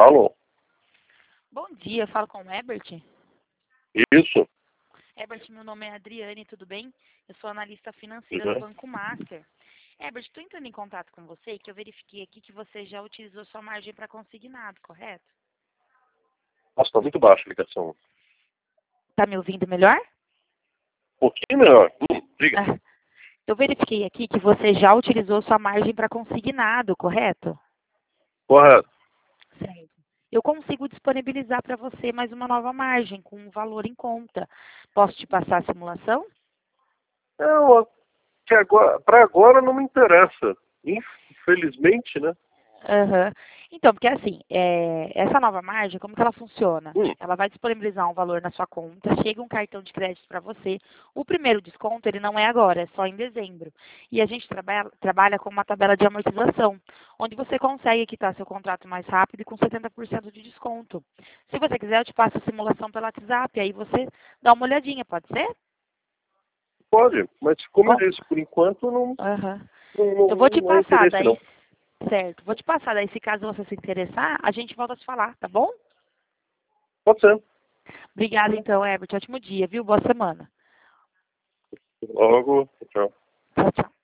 Alô? Bom dia, falo com o Herbert. Isso. Herbert, meu nome é Adriane, tudo bem? Eu sou analista financeira Tudo do bem? Banco Master. Herbert, estou entrando em contato com você que eu verifiquei aqui que você já utilizou sua margem para consignado, correto? Nossa, está muito baixa a ligação. Tá me ouvindo melhor? Um pouquinho melhor. Diga. Ah, eu verifiquei aqui que você já utilizou sua margem para consignado, correto? Correto. Certo. Eu consigo disponibilizar para você mais uma nova margem com um valor em conta. Posso te passar a simulação? Não, que agora, para agora não me interessa. Infelizmente, né? Aham. Então, porque assim, essa nova margem, como que ela funciona? Hum, Ela vai disponibilizar um valor na sua conta, chega um cartão de crédito para você. O primeiro desconto, ele não é agora, é só em dezembro. E a gente trabalha com uma tabela de amortização, onde você consegue quitar seu contrato mais rápido e com 70% de desconto. Se você quiser, eu te passo a simulação pelo WhatsApp, aí você dá uma olhadinha, pode ser? pode, mas como eu Bom, disse, por enquanto aham. Eu vou te não é passar, interesse daí, não. certo. Vou te passar, daí se caso você se interessar, a gente volta a se falar, tá bom? Pode ser. Obrigada, então, Herbert. Ótimo dia, viu? Boa semana. Logo, tchau. Tchau, tchau.